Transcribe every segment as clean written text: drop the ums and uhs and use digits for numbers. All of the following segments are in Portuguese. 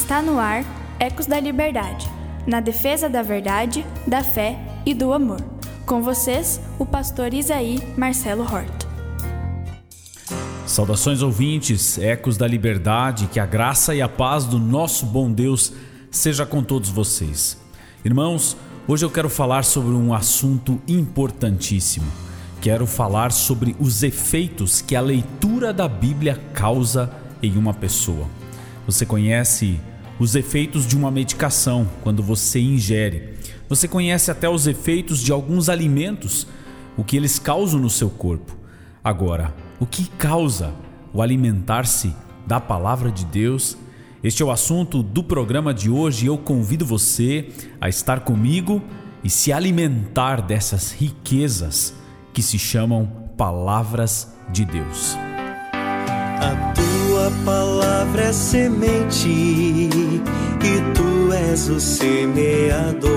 Está no ar Ecos da Liberdade, na defesa da verdade, da fé e do amor. Com vocês, o pastor Isaí Marcelo Horta. Saudações ouvintes, Ecos da Liberdade, que a graça e a paz do nosso bom Deus seja com todos vocês. Irmãos, hoje eu quero falar sobre um assunto importantíssimo. Quero falar sobre os efeitos que a leitura da Bíblia causa em uma pessoa. Você conhece os efeitos de uma medicação quando você ingere. Você conhece até os efeitos de alguns alimentos, o que eles causam no seu corpo. Agora, o que causa o alimentar-se da palavra de Deus? Este é o assunto do programa de hoje e eu convido você a estar comigo e se alimentar dessas riquezas que se chamam palavras de Deus. A tua palavra é semente e tu és o semeador.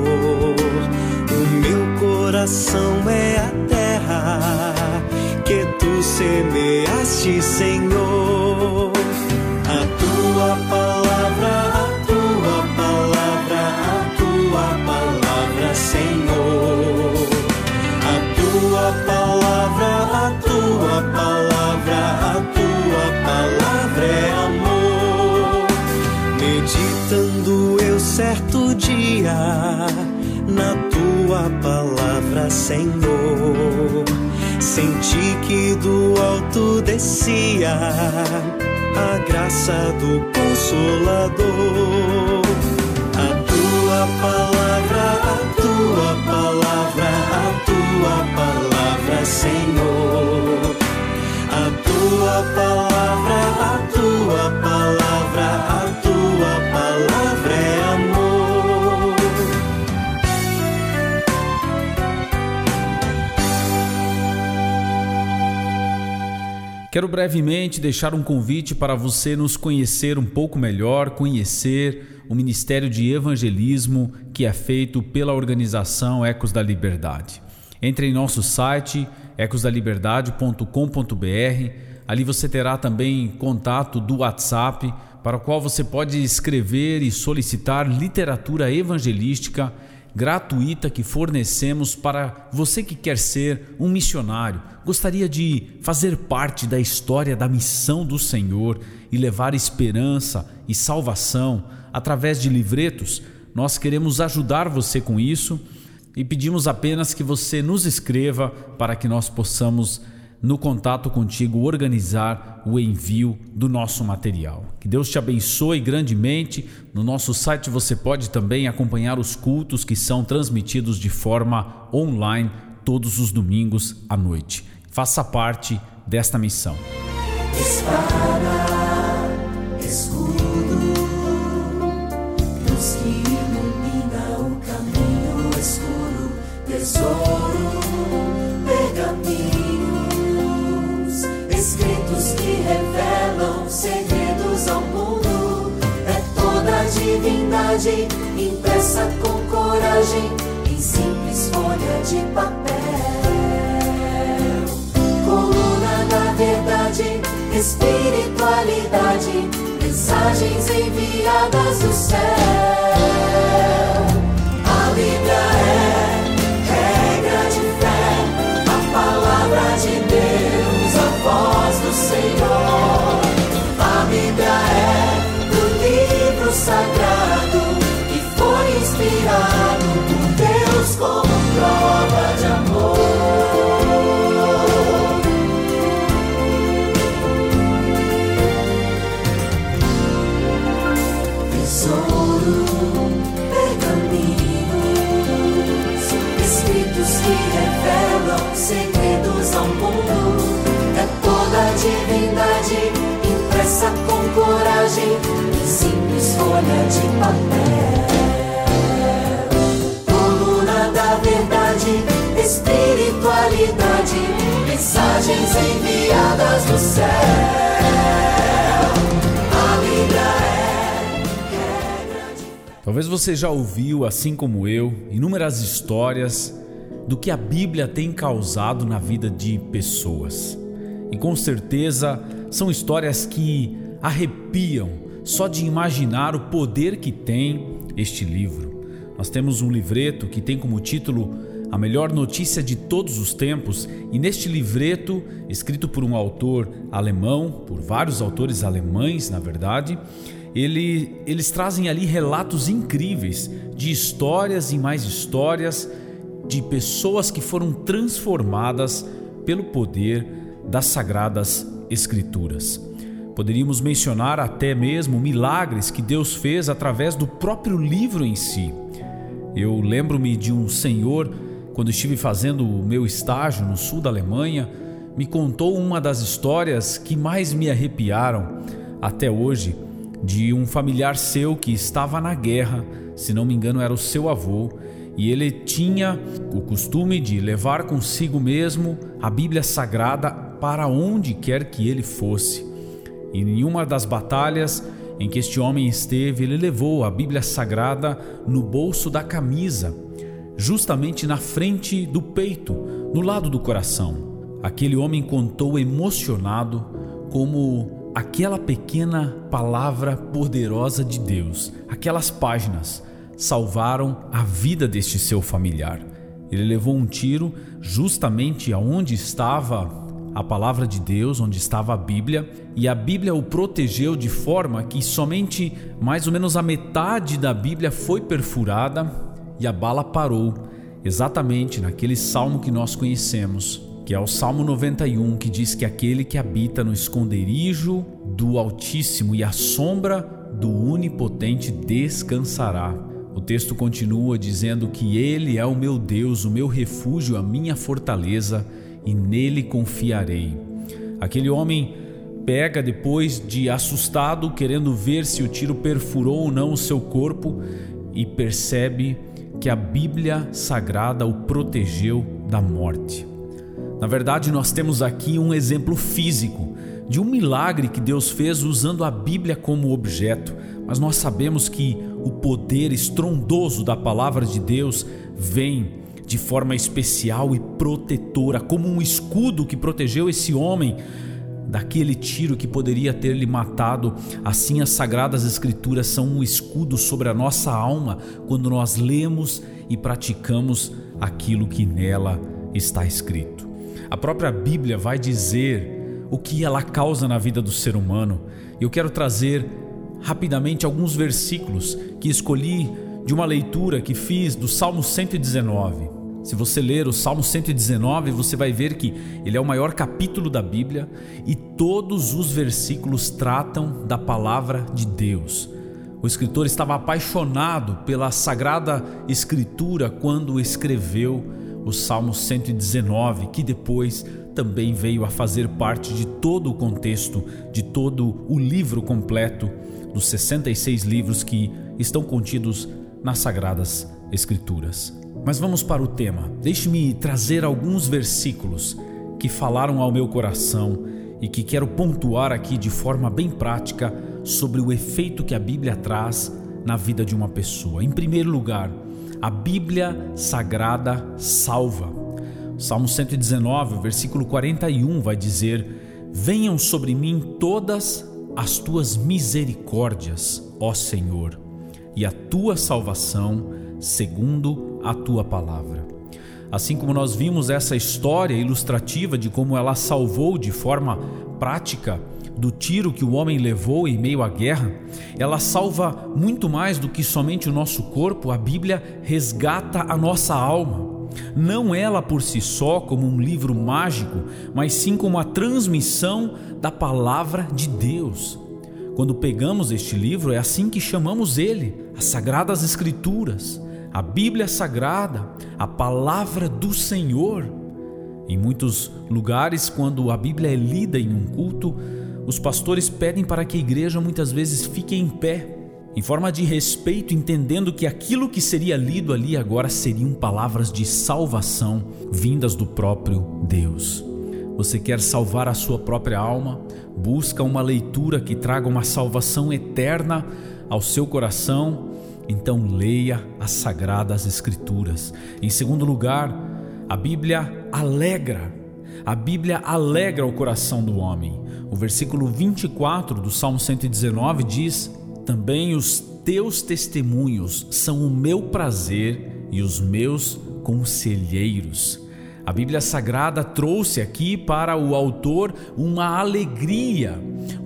O meu coração é a terra que tu semeaste, Senhor. A tua palavra, Senhor. A tua palavra é amor. Meditando eu certo dia na tua palavra, Senhor, senti que do alto descia a graça do Consolador. A tua palavra, Senhor. A tua palavra é amor. Quero brevemente deixar um convite para você nos conhecer um pouco melhor, conhecer o Ministério de Evangelismo que é feito pela organização Ecos da Liberdade. Entre em nosso site ecosdaliberdade.com.br. Ali você terá também contato do WhatsApp, para o qual você pode escrever e solicitar literatura evangelística gratuita que fornecemos para você que quer ser um missionário, gostaria de fazer parte da história da missão do Senhor e levar esperança e salvação através de livretos. Nós queremos ajudar você com isso e pedimos apenas que você nos escreva para que nós possamos, no contato contigo, organizar o envio do nosso material. Que Deus te abençoe grandemente. No nosso site você pode também acompanhar os cultos que são transmitidos de forma online todos os domingos à noite. Faça parte desta missão. Espada, escudo, luz que ilumina o caminho escuro, tesouro, pergaminhos, escritos que revelam segredos ao mundo. É toda a divindade impressa com coragem em simples folha de papel. Coluna da verdade, espiritualidade, mensagens enviadas do céu. A Bíblia é regra de fé, a palavra de Deus, a voz do Senhor. A Bíblia é o livro sagrado que foi inspirado por Deus como prova de amor. Tesouro, pergaminhos, escritos que revelam segredos ao mundo. É toda a divindade impressa com coragem em simples folha de papel. Coluna da verdade, espiritualidade, mensagens enviadas do céu. A Bíblia é regra de... Talvez você já ouviu, assim como eu, inúmeras histórias do que a Bíblia tem causado na vida de pessoas. E com certeza são histórias que arrepiam, só de imaginar o poder que tem este livro. Nós temos um livreto que tem como título A Melhor Notícia de Todos os Tempos, e neste livreto, escrito por um autor alemão, por vários autores alemães, na verdade, eles trazem ali relatos incríveis de histórias e mais histórias de pessoas que foram transformadas pelo poder das Sagradas Escrituras. Poderíamos mencionar até mesmo milagres que Deus fez através do próprio livro em si. Eu lembro-me de um senhor, quando estive fazendo o meu estágio no sul da Alemanha, me contou uma das histórias que mais me arrepiaram até hoje, de um familiar seu que estava na guerra, se não me engano era o seu avô, e ele tinha o costume de levar consigo mesmo a Bíblia Sagrada para onde quer que ele fosse. E em uma das batalhas em que este homem esteve, ele levou a Bíblia Sagrada no bolso da camisa, justamente na frente do peito, no lado do coração. Aquele homem contou emocionado como aquela pequena palavra poderosa de Deus, aquelas páginas, salvaram a vida deste seu familiar. Ele levou um tiro justamente aonde estava a palavra de Deus, onde estava a Bíblia, e a Bíblia o protegeu de forma que somente mais ou menos a metade da Bíblia foi perfurada e a bala parou exatamente naquele salmo que nós conhecemos, que é o Salmo 91, que diz que aquele que habita no esconderijo do Altíssimo e à sombra do Onipotente descansará. O texto continua dizendo que Ele é o meu Deus, o meu refúgio, a minha fortaleza, e nele confiarei. Aquele homem pega, depois de assustado, querendo ver se o tiro perfurou ou não o seu corpo, e percebe que a Bíblia Sagrada o protegeu da morte. Na verdade, nós temos aqui um exemplo físico de um milagre que Deus fez usando a Bíblia como objeto, mas nós sabemos que o poder estrondoso da palavra de Deus vem de forma especial e protetora, como um escudo que protegeu esse homem daquele tiro que poderia ter lhe matado. Assim, as Sagradas Escrituras são um escudo sobre a nossa alma quando nós lemos e praticamos aquilo que nela está escrito. A própria Bíblia vai dizer o que ela causa na vida do ser humano. Eu quero trazer rapidamente alguns versículos que escolhi de uma leitura que fiz do Salmo 119. Se você ler o Salmo 119, você vai ver que ele é o maior capítulo da Bíblia e todos os versículos tratam da palavra de Deus. O escritor estava apaixonado pela Sagrada Escritura quando escreveu o Salmo 119, que depois também veio a fazer parte de todo o contexto, de todo o livro completo, dos 66 livros que estão contidos nas Sagradas Escrituras. Mas vamos para o tema. Deixe-me trazer alguns versículos que falaram ao meu coração e que quero pontuar aqui de forma bem prática sobre o efeito que a Bíblia traz na vida de uma pessoa. Em primeiro lugar, a Bíblia Sagrada salva. O Salmo 119, versículo 41 vai dizer: venham sobre mim todas as tuas misericórdias, ó Senhor, e a tua salvação segundo a tua palavra. Assim como nós vimos essa história ilustrativa de como ela salvou de forma prática do tiro que o homem levou em meio à guerra, ela salva muito mais do que somente o nosso corpo. A Bíblia resgata a nossa alma, não ela por si só como um livro mágico, mas sim como a transmissão da palavra de Deus. Quando pegamos este livro, é assim que chamamos ele, as Sagradas Escrituras, a Bíblia Sagrada, a palavra do Senhor. Em muitos lugares, quando a Bíblia é lida em um culto, os pastores pedem para que a igreja muitas vezes fique em pé, em forma de respeito, entendendo que aquilo que seria lido ali agora seriam palavras de salvação vindas do próprio Deus. Você quer salvar a sua própria alma? Busca uma leitura que traga uma salvação eterna ao seu coração? Então leia as Sagradas Escrituras. Em segundo lugar, a Bíblia alegra. A Bíblia alegra o coração do homem. O versículo 24 do Salmo 119 diz: Também os teus testemunhos são o meu prazer e os meus conselheiros. A Bíblia Sagrada trouxe aqui para o autor uma alegria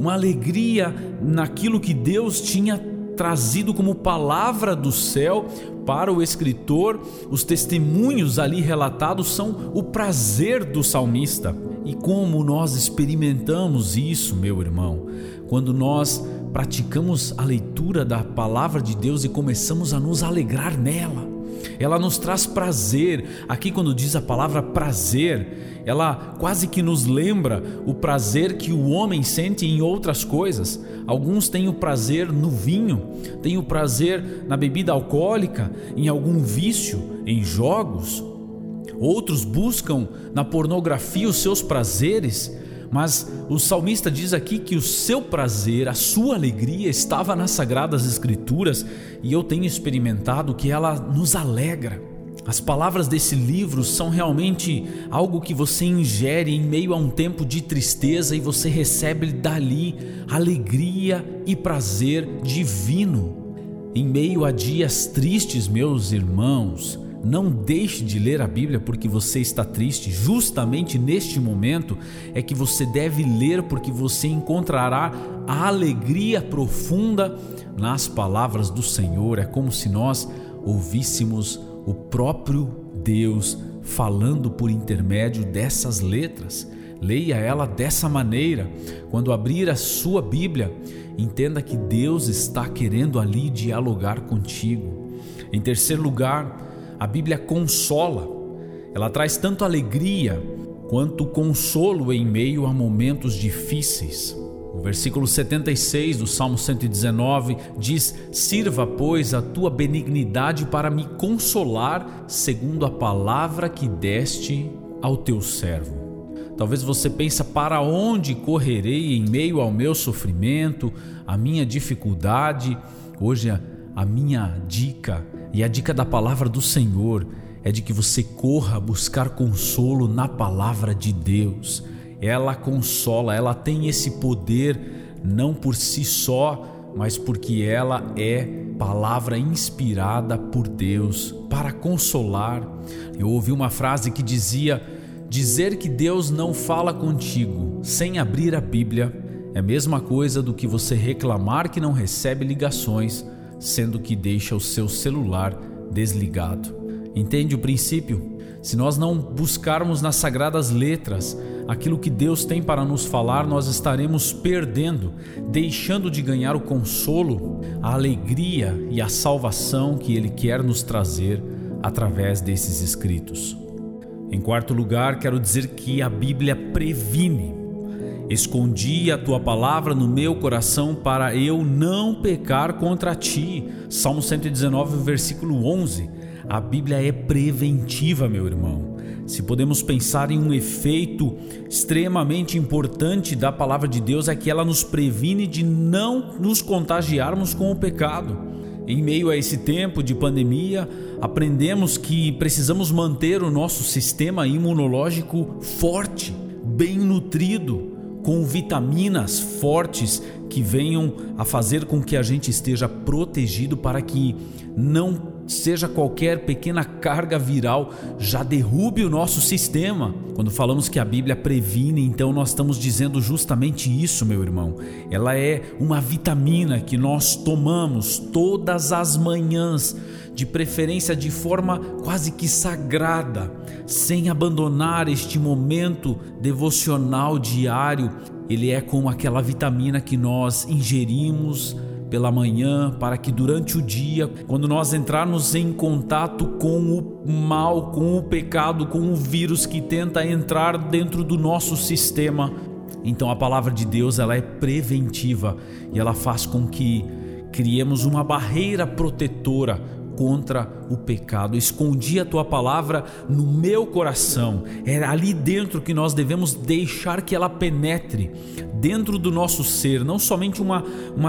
naquilo que Deus tinha trazido como palavra do céu para o escritor. Os testemunhos ali relatados são o prazer do salmista. E como nós experimentamos isso, meu irmão, quando nós praticamos a leitura da palavra de Deus e começamos a nos alegrar nela. Ela nos traz prazer. Aqui, quando diz a palavra prazer, ela quase que nos lembra o prazer que o homem sente em outras coisas. Alguns têm o prazer no vinho, têm o prazer na bebida alcoólica, em algum vício, em jogos. Outros buscam na pornografia os seus prazeres. Mas o salmista diz aqui que o seu prazer, a sua alegria estava nas Sagradas Escrituras, e eu tenho experimentado que ela nos alegra. As palavras desse livro são realmente algo que você ingere em meio a um tempo de tristeza e você recebe dali alegria e prazer divino. Em meio a dias tristes, meus irmãos, não deixe de ler a Bíblia porque você está triste. Justamente neste momento é que você deve ler, porque você encontrará a alegria profunda nas palavras do Senhor. É como se nós ouvíssemos o próprio Deus falando por intermédio dessas letras. Leia ela dessa maneira. Quando abrir a sua Bíblia, entenda que Deus está querendo ali dialogar contigo. Em terceiro lugar, a Bíblia consola. Ela traz tanto alegria quanto consolo em meio a momentos difíceis. O versículo 76 do Salmo 119 diz: sirva, pois, a tua benignidade para me consolar, segundo a palavra que deste ao teu servo. Talvez você pense: para onde correrei em meio ao meu sofrimento, a minha dificuldade? Hoje a minha dica e a dica da palavra do Senhor é de que você corra buscar consolo na palavra de Deus. Ela consola, ela tem esse poder não por si só, mas porque ela é palavra inspirada por Deus para consolar. Eu ouvi uma frase que dizia: dizer que Deus não fala contigo sem abrir a Bíblia é a mesma coisa do que você reclamar que não recebe ligações, sendo que deixa o seu celular desligado. Entende o princípio? Se nós não buscarmos nas sagradas letras aquilo que Deus tem para nos falar, nós estaremos perdendo, deixando de ganhar o consolo, a alegria e a salvação que Ele quer nos trazer através desses escritos. Em quarto lugar, quero dizer que a Bíblia previne. Escondi a tua palavra no meu coração para eu não pecar contra ti. Salmo 119, versículo 11. A Bíblia é preventiva, meu irmão. Se podemos pensar em um efeito extremamente importante da palavra de Deus, é que ela nos previne de não nos contagiarmos com o pecado. Em meio a esse tempo de pandemia, aprendemos que precisamos manter o nosso sistema imunológico forte, bem nutrido, com vitaminas fortes que venham a fazer com que a gente esteja protegido para que não seja qualquer pequena carga viral já derrube o nosso sistema. Quando falamos que a Bíblia previne, então nós estamos dizendo justamente isso, meu irmão. Ela é uma vitamina que nós tomamos todas as manhãs, de preferência de forma quase que sagrada, sem abandonar este momento devocional diário. Ele é como aquela vitamina que nós ingerimos pela manhã, para que durante o dia, quando nós entrarmos em contato com o mal, com o pecado, com o vírus que tenta entrar dentro do nosso sistema, então a palavra de Deus, ela é preventiva e ela faz com que criemos uma barreira protetora contra o pecado. Escondi a tua palavra no meu coração. É ali dentro que nós devemos deixar que ela penetre dentro do nosso ser, não somente uma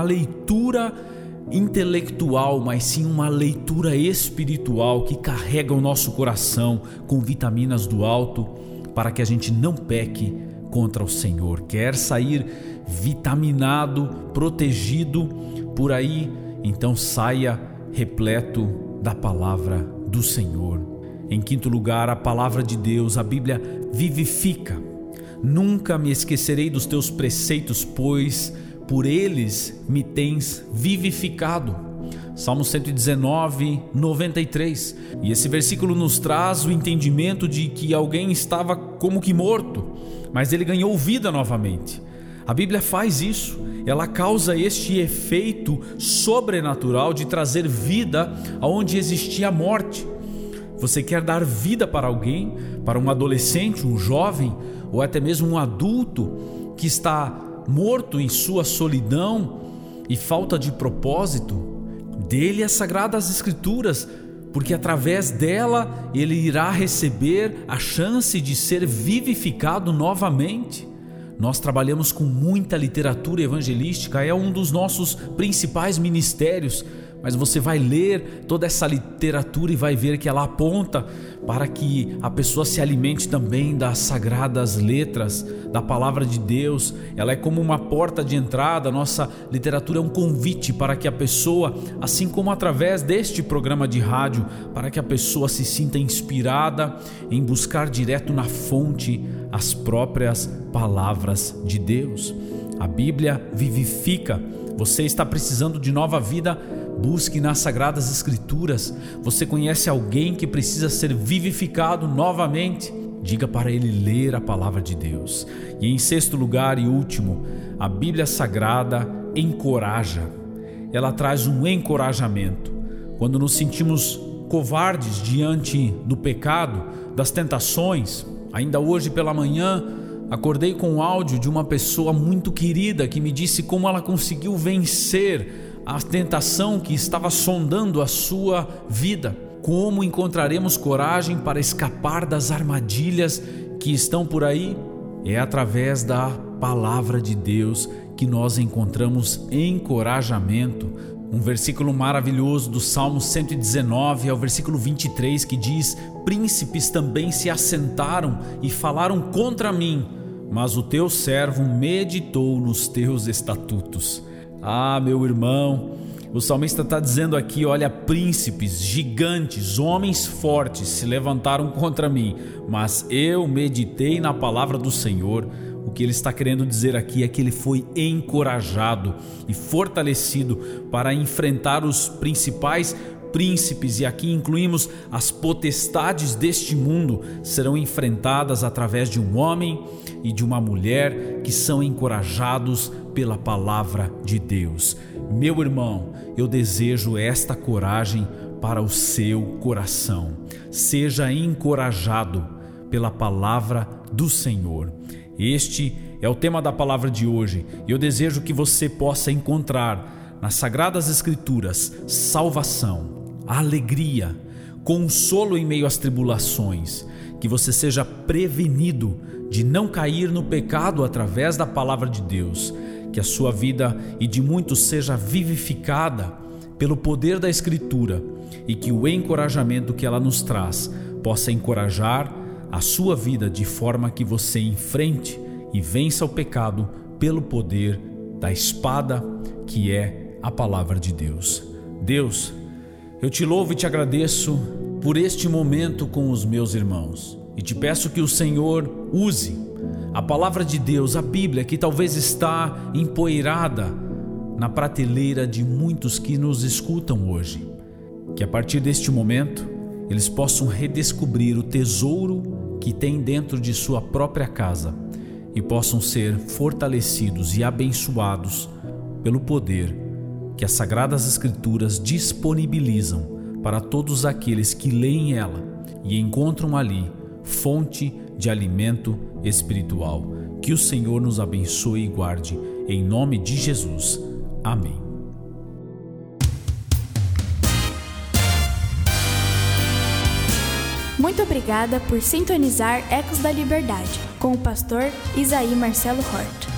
leitura intelectual, mas sim uma leitura espiritual que carrega o nosso coração com vitaminas do alto, para que a gente não peque contra o Senhor. Quer sair vitaminado, protegido por aí, então saia repleto da palavra do Senhor. Em quinto lugar, a palavra de Deus, a Bíblia, vivifica. Nunca me esquecerei dos teus preceitos, pois por eles me tens vivificado. Salmo 119, 93. E esse versículo nos traz o entendimento de que alguém estava como que morto, mas ele ganhou vida novamente. A Bíblia faz isso, ela causa este efeito sobrenatural de trazer vida aonde existia morte. Você quer dar vida para alguém, para um adolescente, um jovem, ou até mesmo um adulto que está morto em sua solidão e falta de propósito? Dê-lhe as Sagradas Escrituras, porque através dela ele irá receber a chance de ser vivificado novamente. Nós trabalhamos com muita literatura evangelística, é um dos nossos principais ministérios, mas você vai ler toda essa literatura e vai ver que ela aponta para que a pessoa se alimente também das sagradas letras, da palavra de Deus. Ela é como uma porta de entrada. Nossa literatura é um convite para que a pessoa, assim como através deste programa de rádio, para que a pessoa se sinta inspirada em buscar direto na fonte as próprias palavras de Deus. A Bíblia vivifica. Você está precisando de nova vida? Busque nas Sagradas Escrituras. Você conhece alguém que precisa ser vivificado novamente? Diga para ele ler a palavra de Deus. E em sexto lugar e último, a Bíblia Sagrada encoraja. Ela traz um encorajamento. Quando nos sentimos covardes diante do pecado, das tentações, ainda hoje pela manhã, acordei com um áudio de uma pessoa muito querida que me disse como ela conseguiu vencer a tentação que estava sondando a sua vida. Como encontraremos coragem para escapar das armadilhas que estão por aí? É através da palavra de Deus que nós encontramos encorajamento. Um versículo maravilhoso do Salmo 119 é o versículo 23, que diz: príncipes também se assentaram e falaram contra mim, mas o teu servo meditou nos teus estatutos. Ah, meu irmão, o salmista está dizendo aqui, olha, príncipes, gigantes, homens fortes se levantaram contra mim, mas eu meditei na palavra do Senhor. O que ele está querendo dizer aqui é que ele foi encorajado e fortalecido para enfrentar os principais príncipes, e aqui incluímos as potestades deste mundo, serão enfrentadas através de um homem e de uma mulher que são encorajados pela palavra de Deus. Meu irmão, eu desejo esta coragem para o seu coração. Seja encorajado pela palavra do Senhor. Este é o tema da palavra de hoje, e eu desejo que você possa encontrar nas Sagradas Escrituras salvação, alegria, consolo em meio às tribulações, que você seja prevenido de não cair no pecado através da palavra de Deus, que a sua vida e de muitos seja vivificada pelo poder da Escritura, e que o encorajamento que ela nos traz possa encorajar a sua vida de forma que você enfrente e vença o pecado pelo poder da espada que é a palavra de Deus. Deus, eu te louvo e te agradeço por este momento com os meus irmãos, e te peço que o Senhor use a palavra de Deus, a Bíblia, que talvez está empoeirada na prateleira de muitos que nos escutam hoje, que a partir deste momento eles possam redescobrir o tesouro que tem dentro de sua própria casa e possam ser fortalecidos e abençoados pelo poder que as Sagradas Escrituras disponibilizam para todos aqueles que leem ela e encontram ali fonte de alimento espiritual. Que o Senhor nos abençoe e guarde, em nome de Jesus. Amém. Muito obrigada por sintonizar Ecos da Liberdade com o pastor Isaí Marcelo Hort.